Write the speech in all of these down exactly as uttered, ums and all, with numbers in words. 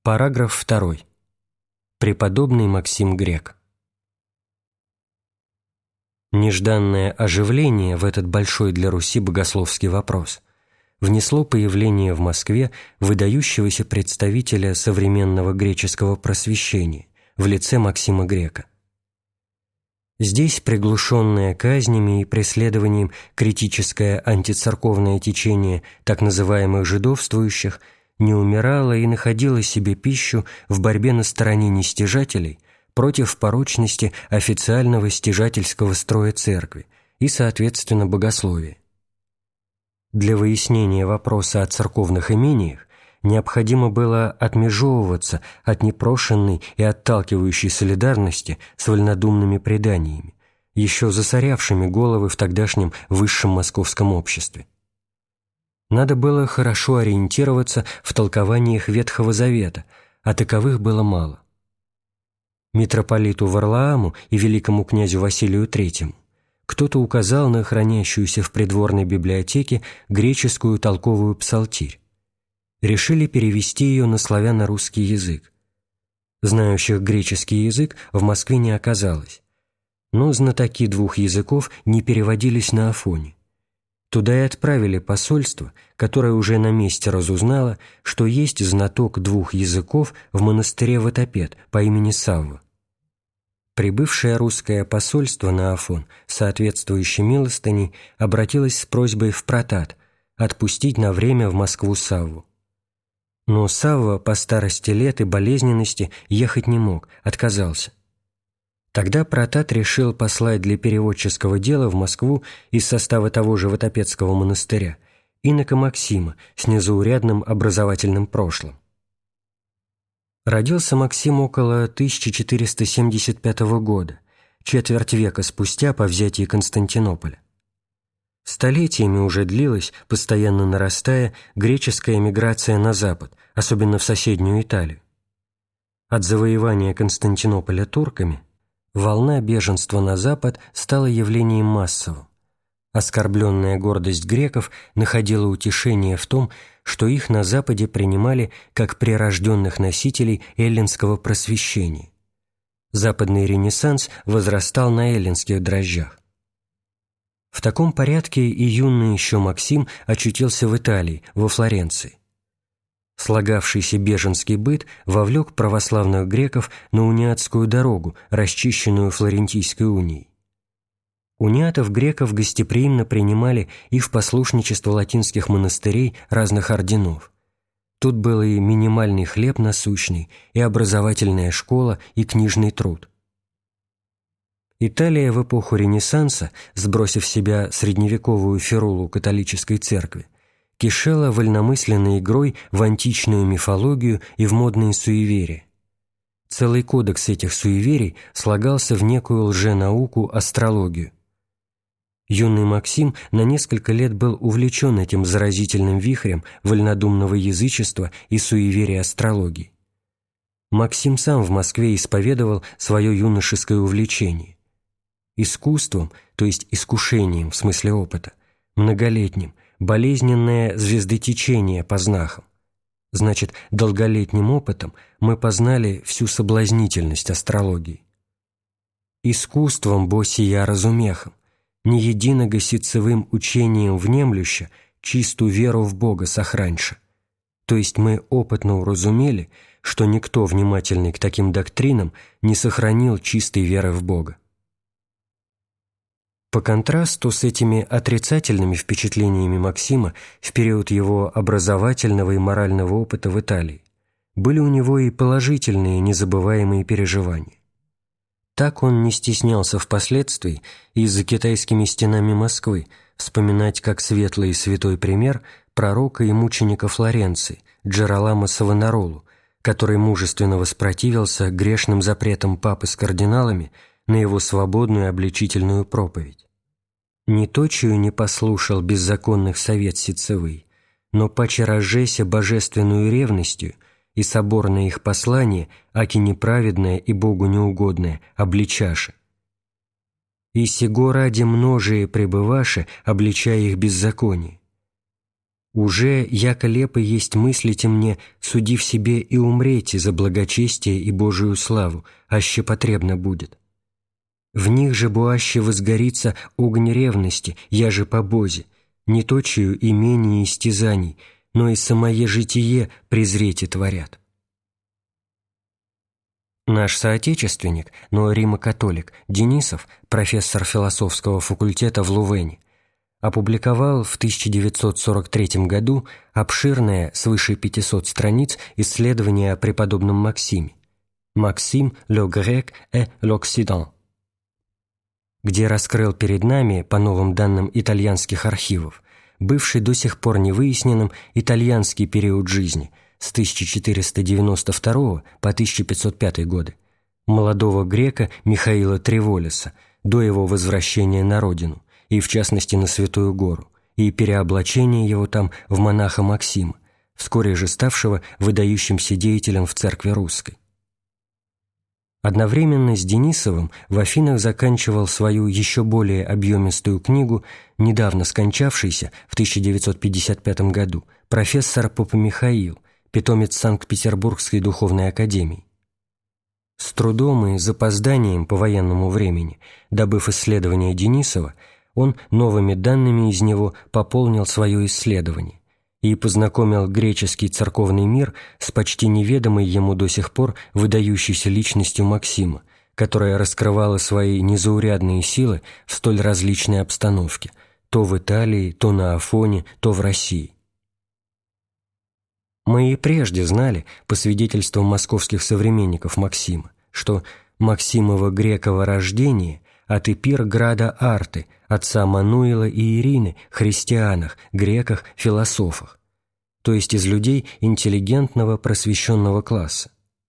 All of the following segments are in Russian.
Параграф второй. Преподобный Максим Грек. Нежданное оживление в этот большой для Руси богословский вопрос внесло появление в Москве выдающегося представителя современного греческого просвещения в лице Максима Грека. Здесь приглушенное казнями и преследованием критическое антицерковное течение так называемых жидовствующих не умирала и находила себе пищу в борьбе на стороне нестяжателей против порочности официального стяжательского строя церкви и, соответственно, богословия. Для выяснения вопроса о церковных имениях необходимо было отмежевываться от непрошенной и отталкивающей солидарности с вольнодумными преданиями, еще засорявшими головы в тогдашнем высшем московском обществе. Надо было хорошо ориентироваться в толкованиях Ветхого Завета, а таковых было мало. Митрополиту Варлааму и великому князю Василию Третьему кто-то указал на хранящуюся в придворной библиотеке греческую толковую псалтирь. Решили перевести ее на славяно-русский язык. Знающих греческий язык в Москве не оказалось, но знатоки двух языков не переводились на Афоне. Туда и отправили посольство, которое уже на месте разузнало, что есть знаток двух языков в монастыре Ватопед по имени Савва. Прибывшее русское посольство на Афон, соответствующей милостыней, обратилось с просьбой в Протат отпустить на время в Москву Савву. Но Савва по старости лет и болезненности ехать не мог, отказался. Тогда Протат решил послать для переводческого дела в Москву из состава того же Ватопедского монастыря инока Максима с незаурядным образовательным прошлым. Родился Максим около тысяча четыреста семьдесят пятого года, четверть века спустя по взятии Константинополя. Столетиями уже длилась, постоянно нарастая, греческая эмиграция на запад, особенно в соседнюю Италию. От завоевания Константинополя турками волна беженства на запад стала явлением массовым. Оскорбленная гордость греков находила утешение в том, что их на Западе принимали как прирожденных носителей эллинского просвещения. Западный ренессанс возрастал на эллинских дрожжах. В таком порядке и юный еще Максим очутился в Италии, во Флоренции. Слагавшийся беженский быт вовлек православных греков на униатскую дорогу, расчищенную Флорентийской унией. Униатов-греков гостеприимно принимали и в послушничество латинских монастырей разных орденов. Тут был и минимальный хлеб насущный, и образовательная школа, и книжный труд. Италия в эпоху Ренессанса, сбросив с себя средневековую ферулу католической церкви, кишела вольномысленной игрой в античную мифологию и в модные суеверия. Целый кодекс этих суеверий слагался в некую лженауку астрологию. Юный Максим на несколько лет был увлечен этим заразительным вихрем вольнодумного язычества и суеверия астрологии. Максим сам в Москве исповедовал свое юношеское увлечение. Искусством, то есть искушением в смысле опыта, многолетним, болезненное звездотечение по знакам. Значит, долголетним опытом мы познали всю соблазнительность астрологии. Искусством бо сия разумехом, не единого ситцевым учением внемлюща, чистую веру в Бога сохраньша. То есть мы опытно уразумели, что никто, внимательный к таким доктринам, не сохранил чистой веры в Бога. По контрасту с этими отрицательными впечатлениями Максима в период его образовательного и морального опыта в Италии были у него и положительные незабываемые переживания. Так он не стеснялся впоследствии и за китайскими стенами Москвы вспоминать как светлый и святой пример пророка и мученика Флоренции Джеролама Савонаролу, который мужественно воспротивился грешным запретам папы с кардиналами на его свободную обличительную проповедь. «Не точию не послушал беззаконных совет ситцевый, но паче разжеся божественную ревностью, и соборное их послание, аки неправедное и Богу неугодное, обличаше. И сего ради множие пребываше, обличая их беззаконие. «Уже, яко лепо есть мыслите мне, суди в себе и умрете за благочестие и Божию славу, аще потребно будет. В них же буаще возгорится огонь ревности, я же по Бозе, не точию имений и истязаний, но и самое житие презрете творят». Наш соотечественник, но римо-католик, Денисов, профессор философского факультета в Лувене, опубликовал в тысяча девятьсот сорок третьем году обширное, свыше пятисот страниц, исследование о преподобном Максиме «Максим, le grec et l'Occident», где раскрыл перед нами, по новым данным итальянских архивов, бывший до сих пор невыясненным итальянский период жизни с тысяча четыреста девяносто второго по тысяча пятьсот пятый годы молодого грека Михаила Треволиса до его возвращения на родину, и в частности на Святую Гору, и переоблачения его там в монаха Максима, вскоре же ставшего выдающимся деятелем в церкви русской. Одновременно с Денисовым в Афинах заканчивал свою еще более объемистую книгу недавно скончавшийся в тысяча девятьсот пятьдесят пятом году профессор Попомихаил, питомец Санкт-Петербургской духовной академии. С трудом и запозданием по военному времени, добыв исследование Денисова, он новыми данными из него пополнил свое исследование и познакомил греческий церковный мир с почти неведомой ему до сих пор выдающейся личностью Максима, которая раскрывала свои незаурядные силы в столь различной обстановке, то в Италии, то на Афоне, то в России. Мы и прежде знали, по свидетельствам московских современников Максима, что Максимово греково рождение от Эпир града Арты, отца Мануила и Ирины, христианах, греках, философах, то есть из людей интеллигентного просвещенного класса.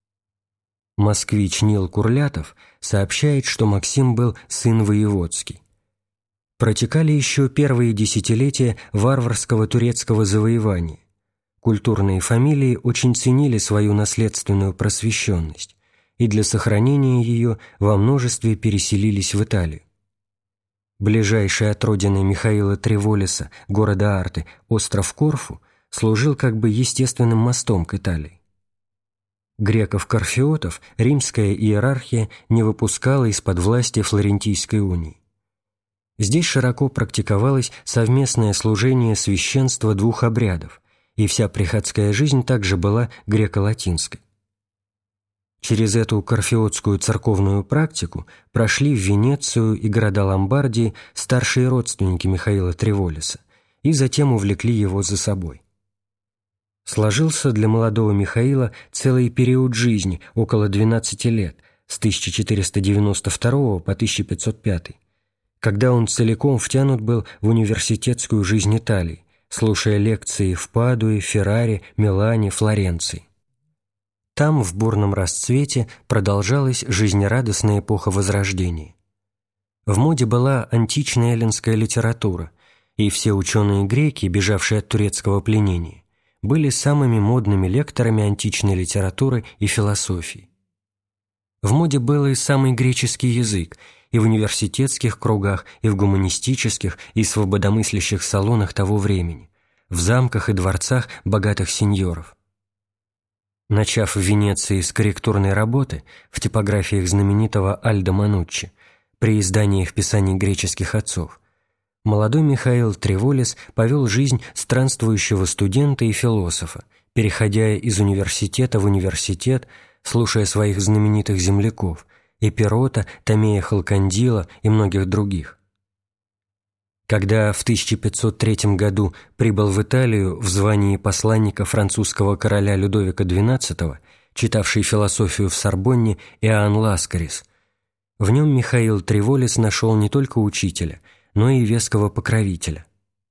Москвич Нил Курлятов сообщает, что Максим был сын воеводский. Протекали еще первые десятилетия варварского турецкого завоевания. Культурные фамилии очень ценили свою наследственную просвещенность и для сохранения ее во множестве переселились в Италию. Ближайший от родины Михаила Треволиса, города Арты, остров Корфу, служил как бы естественным мостом к Италии. Греков-корфиотов римская иерархия не выпускала из-под власти Флорентийской унии. Здесь широко практиковалось совместное служение священства двух обрядов, и вся приходская жизнь также была греко-латинской. Через эту корфиотскую церковную практику прошли в Венецию и города Ломбардии старшие родственники Михаила Треволиса и затем увлекли его за собой. Сложился для молодого Михаила целый период жизни, около двенадцати лет, с тысяча четыреста девяносто второго по тысяча пятьсот пятый, когда он целиком втянут был в университетскую жизнь Италии, слушая лекции в Падуе, Ферраре, Милане, Флоренции. Там, в бурном расцвете, продолжалась жизнерадостная эпоха Возрождения. В моде была античная эллинская литература, и все ученые-греки, бежавшие от турецкого пленения, были самыми модными лекторами античной литературы и философии. В моде был и самый греческий язык, и в университетских кругах, и в гуманистических, и свободомыслящих салонах того времени, в замках и дворцах богатых сеньоров. Начав в Венеции с корректурной работы в типографиях знаменитого Альдо Мануччи при изданиях писаний греческих отцов, молодой Михаил Треволис повел жизнь странствующего студента и философа, переходя из университета в университет, слушая своих знаменитых земляков Эпирота, Томея Халкандила и многих других. Когда в тысяча пятьсот третьем году прибыл в Италию в звании посланника французского короля Людовика двенадцатого, читавший философию в Сорбонне, Иоанн Ласкарис, в нем Михаил Треволис нашел не только учителя, но и веского покровителя.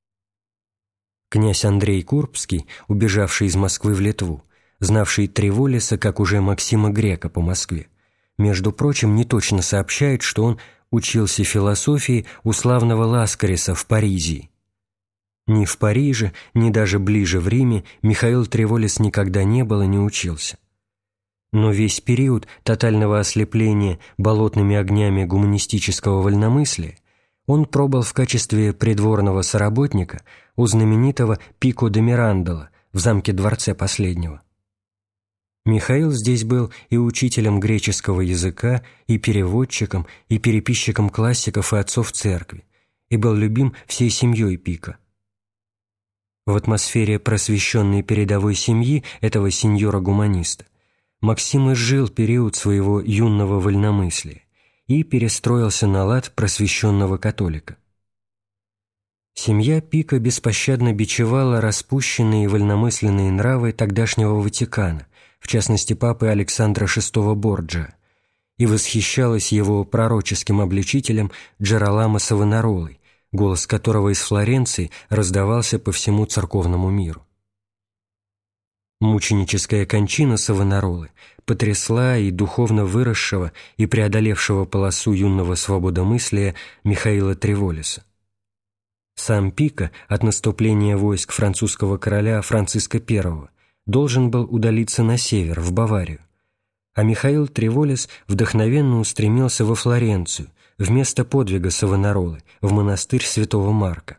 Князь Андрей Курбский, убежавший из Москвы в Литву, знавший Треволиса как уже Максима Грека по Москве, между прочим, неточно сообщает, что он учился философии у славного Ласкариса в Паризе. Ни в Париже, ни даже ближе в Риме Михаил Треволис никогда не был и не учился. Но весь период тотального ослепления болотными огнями гуманистического вольномыслия Он пробыл в качестве придворного соработника у знаменитого Пико де Мирандола в замке-дворце последнего. Михаил здесь был и учителем греческого языка, и переводчиком, и переписчиком классиков и отцов церкви, и был любим всей семьей Пико. В атмосфере просвещенной передовой семьи этого сеньора-гуманиста Максим изжил период своего юного вольномыслия и перестроился на лад просвещенного католика. Семья Пико беспощадно бичевала распущенные и вольномысленные нравы тогдашнего Ватикана, в частности папы Александра шестого Борджиа, и восхищалась его пророческим обличителем Джероламо Савонаролой, голос которого из Флоренции раздавался по всему церковному миру. Мученическая кончина Савонаролы потрясла и духовно выросшего и преодолевшего полосу юного свободомыслия Михаила Треволеса. Сам Пико от наступления войск французского короля Франциска Первого должен был удалиться на север, в Баварию, а Михаил Треволес вдохновенно устремился во Флоренцию, вместо подвига Савонаролы, в монастырь святого Марка.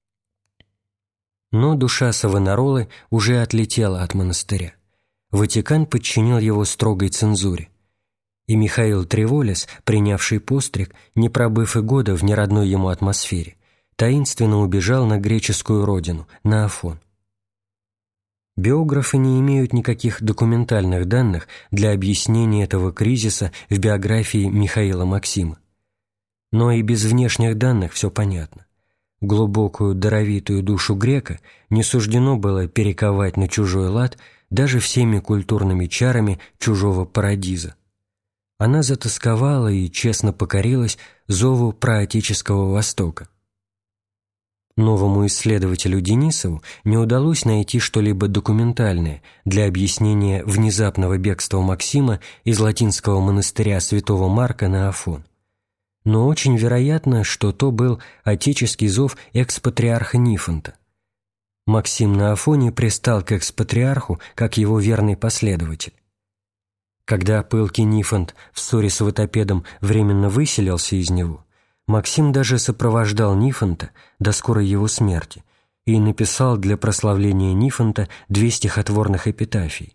Но душа Савонаролы уже отлетела от монастыря. Ватикан подчинил его строгой цензуре. И Михаил Треволес, принявший постриг, не пробыв и года в неродной ему атмосфере, таинственно убежал на греческую родину, на Афон. Биографы не имеют никаких документальных данных для объяснения этого кризиса в биографии Михаила Максима. Но и без внешних данных все понятно. Глубокую даровитую душу грека не суждено было перековать на чужой лад даже всеми культурными чарами чужого парадиза. Она затосковала и честно покорилась зову праотеческого Востока. Новому исследователю Денисову не удалось найти что-либо документальное для объяснения внезапного бегства Максима из латинского монастыря святого Марка на Афон. Но очень вероятно, что то был отеческий зов экс-патриарха Нифонта. Максим на Афоне пристал к экс-патриарху как его верный последователь. Когда пылкий Нифонт в ссоре с Ватопедом временно выселился из него, Максим даже сопровождал Нифонта до скорой его смерти и написал для прославления Нифонта две стихотворных эпитафий.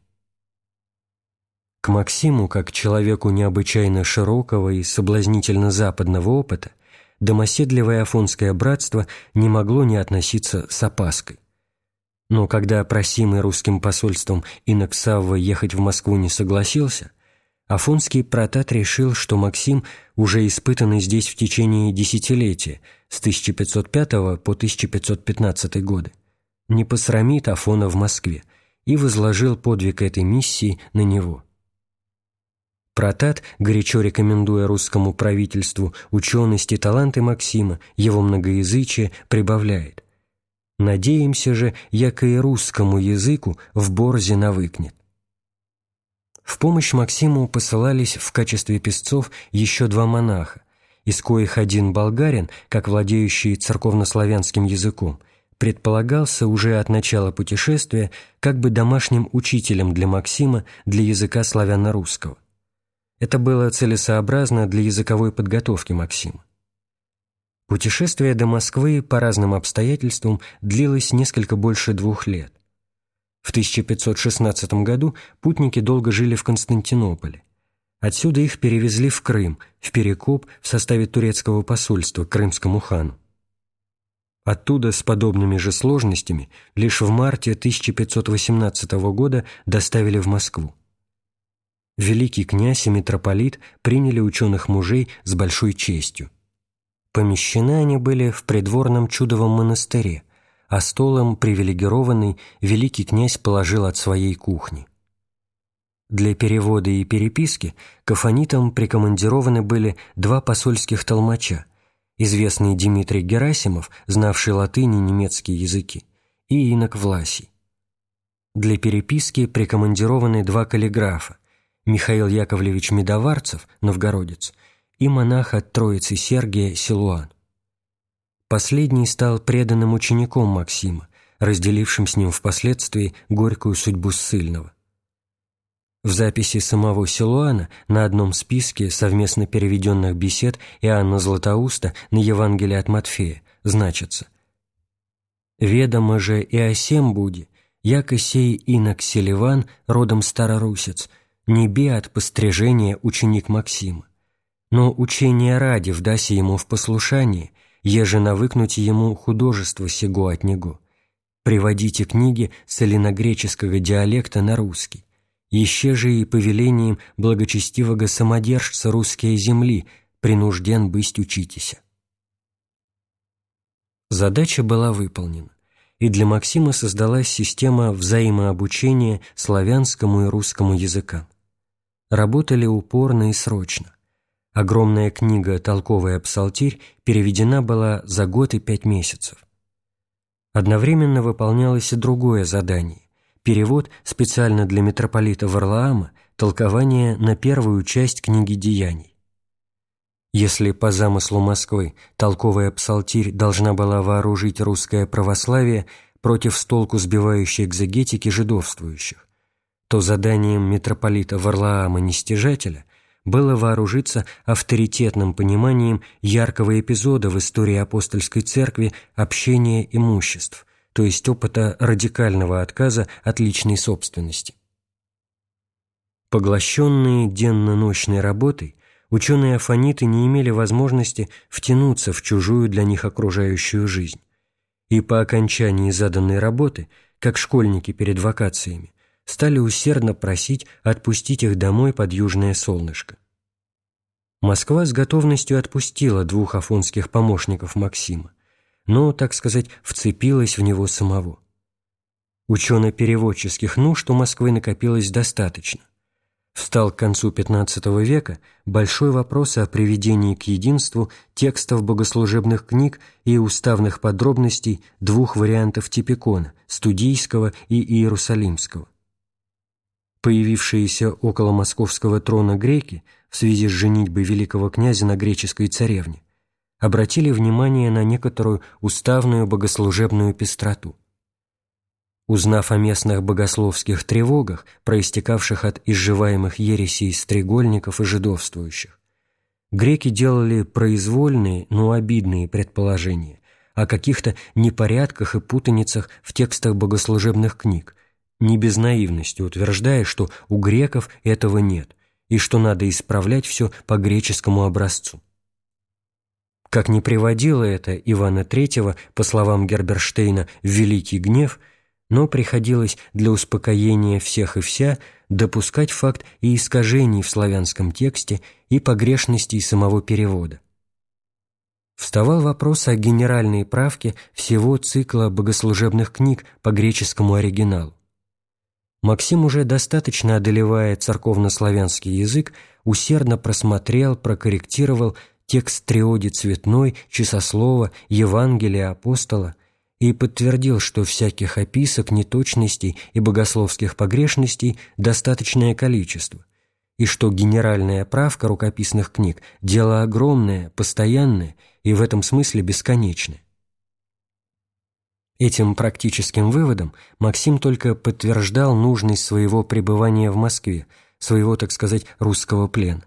К Максиму, как человеку необычайно широкого и соблазнительно западного опыта, домоседливое афонское братство не могло не относиться с опаской. Но когда просимый русским посольством инок Савва ехать в Москву не согласился, афонский протат решил, что Максим, уже испытанный здесь в течение десятилетия, с тысяча пятьсот пятого по тысяча пятьсот пятнадцатый годы, не посрамит Афона в Москве, и возложил подвиг этой миссии на него. Протат, горячо рекомендуя русскому правительству ученость и таланты Максима, его многоязычие, прибавляет: «Надеемся же, яко и русскому языку в борзе навыкнет». В помощь Максиму посылались в качестве песцов еще два монаха, из коих один болгарин, как владеющий церковнославянским языком, предполагался уже от начала путешествия как бы домашним учителем для Максима для языка славяно-русского. Это было целесообразно для языковой подготовки Максима. Путешествие до Москвы по разным обстоятельствам длилось несколько больше двух лет. В тысяча пятьсот шестнадцатом году путники долго жили в Константинополе. Отсюда их перевезли в Крым, в Перекоп в составе турецкого посольства к крымскому хану. Оттуда с подобными же сложностями лишь в марте тысяча пятьсот восемнадцатого года доставили в Москву. Великий князь и митрополит приняли ученых мужей с большой честью. Помещены они были в придворном чудовом монастыре, а столом привилегированный великий князь положил от своей кухни. Для перевода и переписки к афонитам прикомандированы были два посольских толмача, известный Дмитрий Герасимов, знавший латынь и немецкие языки, и инок Власий. Для переписки прикомандированы два каллиграфа: Михаил Яковлевич Медоварцев, новгородец, и монах от Троицы Сергия Силуан. Последний стал преданным учеником Максима, разделившим с ним впоследствии горькую судьбу ссыльного. В записи самого Силуана на одном списке совместно переведенных бесед Иоанна Златоуста на Евангелие от Матфея значится: «Ведомо же и о сем буди, яко сей инок Селиван, родом старорусец, не бе от пострижения ученик Максима, но учение ради вдаси ему в послушание, еже навыкнуть ему художество сего от него. Приводите книги целиногреческого диалекта на русский, еще же и повелением благочестивого самодержца русские земли принужден быть учитеся». Задача была выполнена, и для Максима создалась система взаимообучения славянскому и русскому языкам. Работали упорно и срочно. Огромная книга «Толковая псалтирь» переведена была за год и пять месяцев. Одновременно выполнялось и другое задание – перевод специально для митрополита Варлаама толкования на первую часть книги «Деяний». Если по замыслу Москвы толковая псалтирь должна была вооружить русское православие против с толку сбивающей экзегетики жидовствующих, то заданием митрополита Варлаама Нестяжателя было вооружиться авторитетным пониманием яркого эпизода в истории апостольской церкви общения имуществ, то есть опыта радикального отказа от личной собственности. Поглощенные денно-ночной работой, ученые-афониты не имели возможности втянуться в чужую для них окружающую жизнь, и по окончании заданной работы, как школьники перед вакациями, стали усердно просить отпустить их домой под южное солнышко. Москва с готовностью отпустила двух афонских помощников Максима, но, так сказать, вцепилась в него самого. Учено-переводческих нужд у Москвы накопилось достаточно. Встал к концу пятнадцатого века большой вопрос о приведении к единству текстов богослужебных книг и уставных подробностей двух вариантов типикона – студийского и иерусалимского. Появившиеся около московского трона греки в связи с женитьбой великого князя на греческой царевне обратили внимание на некоторую уставную богослужебную пестроту. Узнав о местных богословских тревогах, проистекавших от изживаемых ересей стрегольников и жидовствующих, греки делали произвольные, но обидные предположения о каких-то непорядках и путаницах в текстах богослужебных книг, не без наивности утверждая, что у греков этого нет и что надо исправлять все по греческому образцу. Как ни приводило это Ивана Третьего, по словам Герберштейна, в великий гнев, но приходилось для успокоения всех и вся допускать факт и искажений в славянском тексте и погрешностей самого перевода. Вставал вопрос о генеральной правке всего цикла богослужебных книг по греческому оригиналу. Максим, уже достаточно одолевая церковнославянский язык, усердно просмотрел, прокорректировал текст Триоди Цветной, Часослова, Евангелия Апостола и подтвердил, что всяких описок, неточностей и богословских погрешностей достаточное количество, и что генеральная правка рукописных книг – дело огромное, постоянное и в этом смысле бесконечное. Этим практическим выводом Максим только подтверждал нужность своего пребывания в Москве, своего, так сказать, русского плена.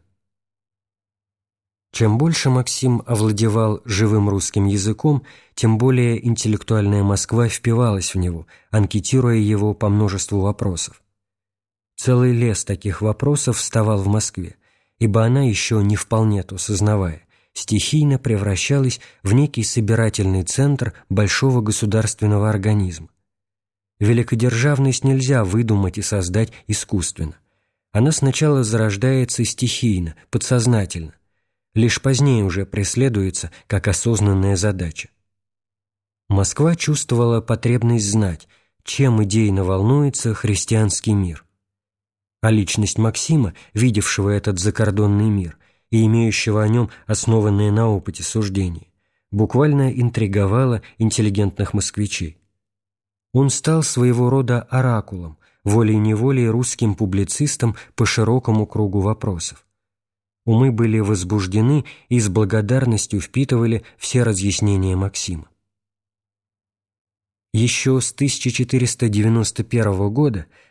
Чем больше Максим овладевал живым русским языком, тем более интеллектуальная Москва впивалась в него, анкетируя его по множеству вопросов. Целый лес таких вопросов вставал в Москве, ибо она, еще не вполне то сознавая, стихийно превращалась в некий собирательный центр большого государственного организма. Великодержавность нельзя выдумать и создать искусственно. Она сначала зарождается стихийно, подсознательно, лишь позднее уже преследуется как осознанная задача. Москва чувствовала потребность знать, чем идейно волнуется христианский мир. А личность Максима, видевшего этот закордонный мир и имеющего о нем основанное на опыте суждения, буквально интриговала интеллигентных москвичей. Он стал своего рода оракулом, волей-неволей русским публицистом по широкому кругу вопросов. Умы были возбуждены и с благодарностью впитывали все разъяснения Максима. Еще с тысяча четыреста девяносто первого года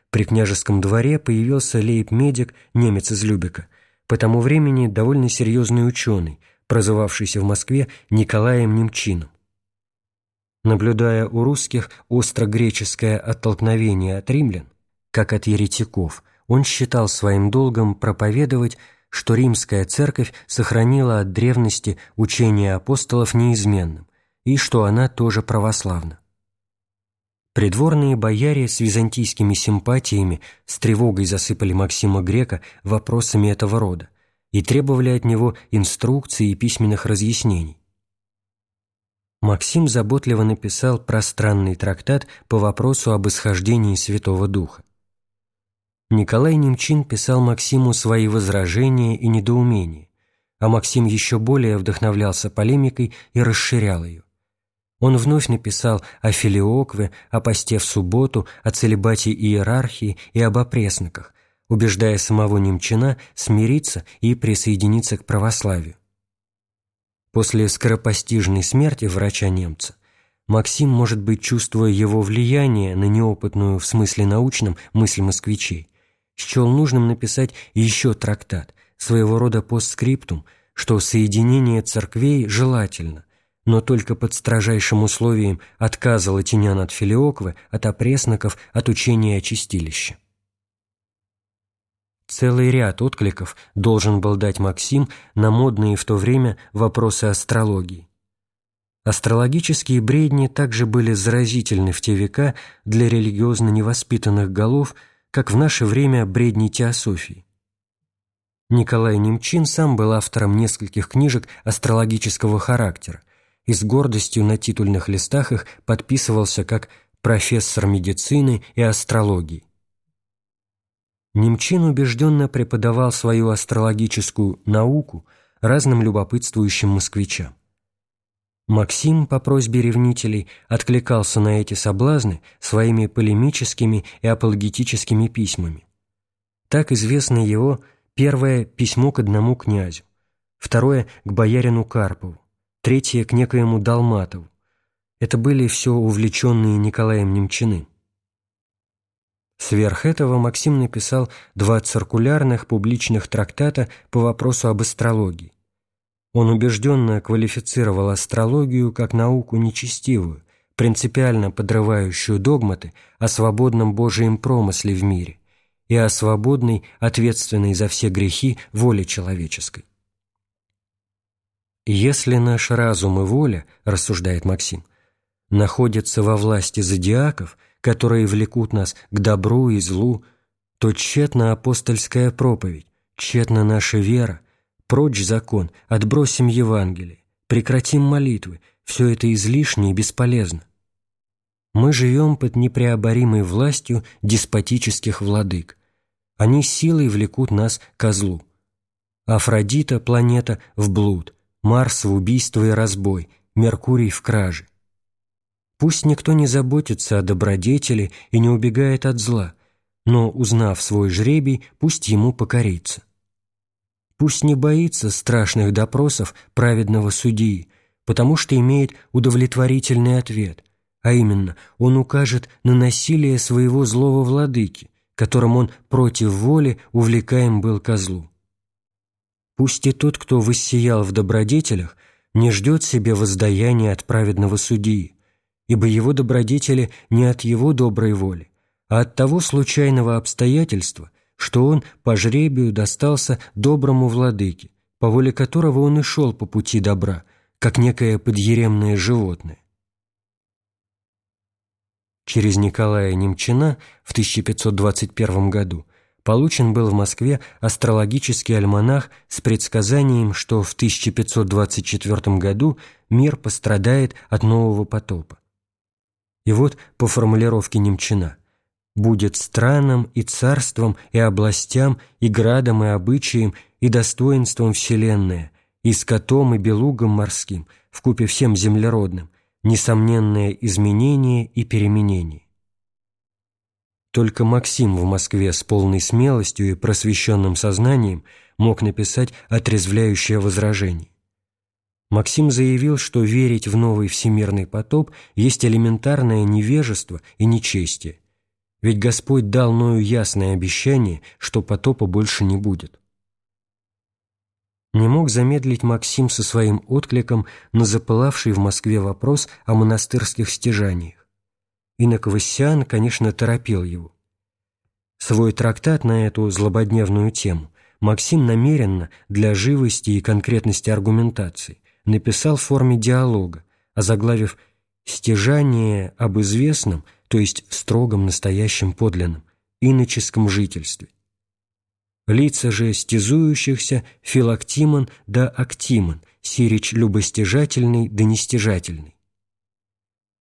при княжеском дворе появился лейб-медик, немец из Любека, по тому времени довольно серьезный ученый, прозывавшийся в Москве Николаем Немчином. Наблюдая у русских остро-греческое оттолкновение от римлян, как от еретиков, он считал своим долгом проповедовать, что римская церковь сохранила от древности учение апостолов неизменным, и что она тоже православна. Придворные бояре с византийскими симпатиями с тревогой засыпали Максима Грека вопросами этого рода и требовали от него инструкций и письменных разъяснений. Максим заботливо написал пространный трактат по вопросу об исхождении Святого Духа. Николай Немчин писал Максиму свои возражения и недоумения, а Максим еще более вдохновлялся полемикой и расширял ее. Он вновь написал о филиокве, о посте в субботу, о целибате иерархии и об опресноках, убеждая самого Немчина смириться и присоединиться к православию. После скоропостижной смерти врача-немца Максим, может быть, чувствуя его влияние на неопытную в смысле научном мысль москвичей, счел нужным написать еще трактат, своего рода постскриптум, что соединение церквей желательно, но только под строжайшим условием отказа латинян от филиоквы, от опресноков, от учения о чистилище. Целый ряд откликов должен был дать Максим на модные в то время вопросы астрологии. Астрологические бредни также были заразительны в те века для религиозно невоспитанных голов, как в наше время бредни теософии. Николай Немчин сам был автором нескольких книжек астрологического характера и с гордостью на титульных листах их подписывался как профессор медицины и астрологии. Немчин убежденно преподавал свою астрологическую науку разным любопытствующим москвичам. Максим, по просьбе ревнителей, откликался на эти соблазны своими полемическими и апологетическими письмами. Так известно его первое письмо к одному князю, второе к боярину Карпову, третье к некоему Долматову. Это были все увлеченные Николаем Немчиным. Сверх этого Максим написал два циркулярных публичных трактата по вопросу об астрологии. Он убежденно квалифицировал астрологию как науку нечестивую, принципиально подрывающую догматы о свободном Божием промысле в мире и о свободной, ответственной за все грехи воле человеческой. «Если наш разум и воля, — рассуждает Максим, — находятся во власти зодиаков, которые влекут нас к добру и злу, то тщетна апостольская проповедь, тщетна наша вера, прочь закон, отбросим Евангелие, прекратим молитвы, все это излишне и бесполезно. Мы живем под непреоборимой властью деспотических владык. Они силой влекут нас ко злу. Афродита, планета, в блуд, Марс в убийство и разбой, Меркурий в краже. Пусть никто не заботится о добродетели и не убегает от зла, но, узнав свой жребий, пусть ему покорится. Пусть не боится страшных допросов праведного судьи, потому что имеет удовлетворительный ответ, а именно, он укажет на насилие своего злого владыки, которым он против воли увлекаем был ко злу. Пусть и тот, кто воссиял в добродетелях, не ждет себе воздаяния от праведного судьи, ибо его добродетели не от его доброй воли, а от того случайного обстоятельства, что он по жребию достался доброму владыке, по воле которого он и шел по пути добра, как некое подъеремное животное. Через Николая Немчина в тысяча пятьсот двадцать первом году получен был в Москве астрологический альманах с предсказанием, что в тысяча пятьсот двадцать четвёртом году мир пострадает от нового потопа. И вот по формулировке Немчина: «Будет странам и царством, и областям, и градом, и обычаем, и достоинством вселенная, и скотом, и белугом морским, вкупе всем землеродным, несомненное изменение и переменение». Только Максим в Москве с полной смелостью и просвещенным сознанием мог написать отрезвляющее возражение. Максим заявил, что верить в новый всемирный потоп есть элементарное невежество и нечестие. ведь Господь дал Ною ясное обещание, что потопа больше не будет. Не мог замедлить Максим со своим откликом на запылавший в Москве вопрос о монастырских стяжаниях. Инок Вассиан, конечно, торопил его. Свой трактат на эту злободневную тему Максим намеренно, для живости и конкретности аргументации, написал в форме диалога, озаглавив «Стяжание об известном, то есть строгом настоящем подлинном, иноческом жительстве». Лица же стязующихся Филактимон да Актимон, сирич любостяжательный да нестяжательный.